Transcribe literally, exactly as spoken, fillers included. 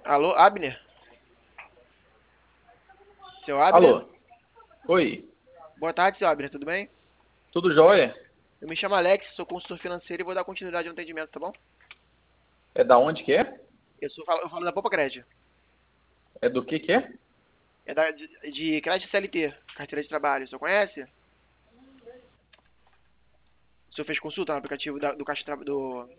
Alô, Abner? Seu Abner? Alô? Oi, Boa tarde, seu Abner, tudo bem? tudo jóia? Eu me chamo Alex, sou consultor financeiro e vou dar continuidade no atendimento, tá bom? É da onde que é? Eu, sou, eu falo da Poupa Crédito. É do que que é? É da, de, de crédito C L T, carteira de trabalho. O senhor conhece? O senhor fez consulta no aplicativo da- do Caixa Tra- do